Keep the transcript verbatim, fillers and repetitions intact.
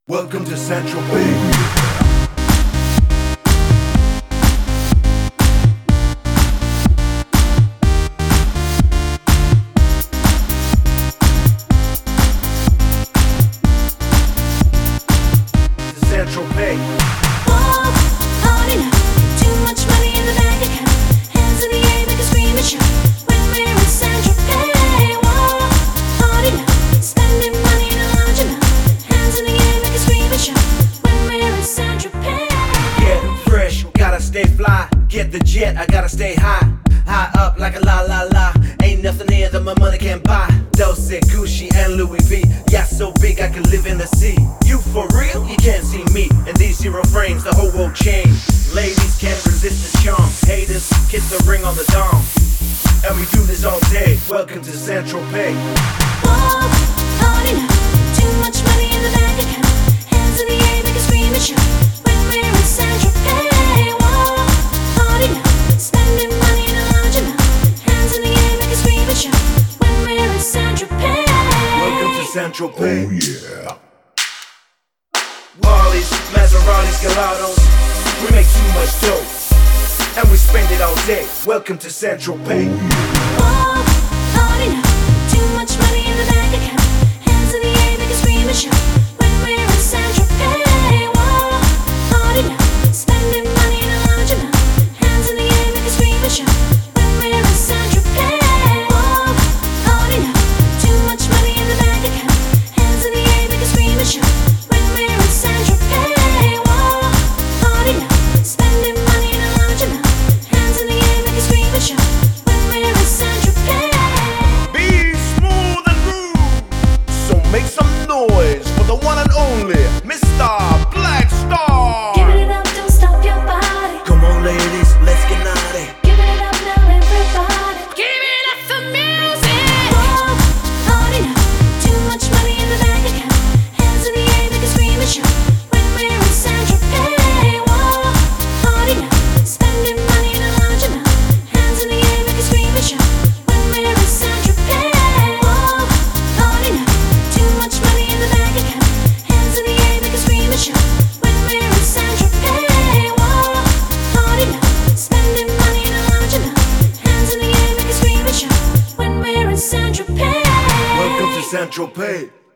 Welcome to Central Bay. Central Bay. Whoa, party now. Too much money in the bank account. Hands in the air, make a scream and shout. When we're in Central Bay. Whoa, party now. Spending money in a large amount. Hands in the air, make a scream and shout. When we're in Central Bay. Get fresh, gotta stay fly. Get the jet, I gotta stay high. High up like a la la la. Ain't nothing here that my money can't buy. Dolce, Gucci, and Louis V. Yeah, so big I can live in the sea. You for real? You can't see me in these zero frames, the whole world changed. Ladies can't resist the charm. Haters kiss the ring on the dome. And we do this all day. Welcome to Central Bay. Whoa, party now. Too much money in the bank account. Hands in the air, make a scream and shout. When we're in Central Bay. Whoa, party now. Spending money in a large amount. Hands in the air, make a scream and shout. When we're in Central Bay. Welcome to Central Bay. Oh yeah. Wallies, Maseratis, Gelatos. We make too much dough, and we spend it all day. Welcome to Central Bay. Whoa, party now. Too much money in the bank account. Hands in the air, make a scream and shout. When we're in Central Bay. Whoa, party now. Spending money in a large amount. Hands in the air, make a scream and shout. When we're in Central Bay. Whoa, party now. Too much money in the bank account. Hands in the air, make a scream and shout. When we're in Central Bay. Whoa, party now. Spending money in a large amount. Hands in the air, make a scream and shout. When we're in Central Bay. Be smooth and rude. So make some noise for the one and only Mister Black Star. Give it up, don't stop your body. Come on, ladies, let's get naughty. Give it up now, everybody. Give it up for music. Whoa, party now. Too much money in the bank account. Hands in the air, make a scream and shout. When we're in Central Bay. Whoa, party now. Spending money in a large amount. Hands in the air, make a scream and shout. When we're in Central Bay. Whoa, party now. Too much money in the bank account. Hands in the air, make a scream and shout. When we're in Central Bay. Whoa, party now. Spending money in a large amount. Hands in the air, make a scream and shout. When we're in Central Bay. Welcome to Central Bay.